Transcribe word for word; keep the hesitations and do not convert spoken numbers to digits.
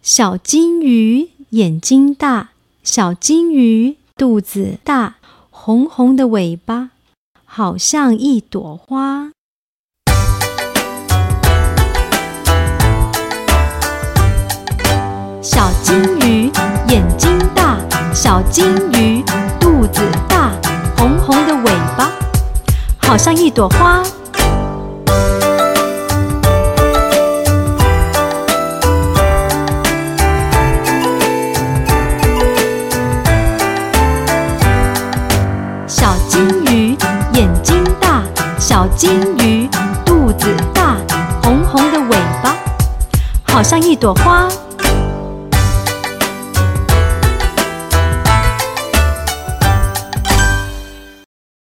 小金鱼眼睛大，小金鱼肚子大，红红的尾巴好像一朵花。小金鱼眼睛大，小金鱼肚子大，红红的尾巴好像一朵花。小金鱼眼睛大，小金鱼肚子大，红红的尾巴好像一朵花。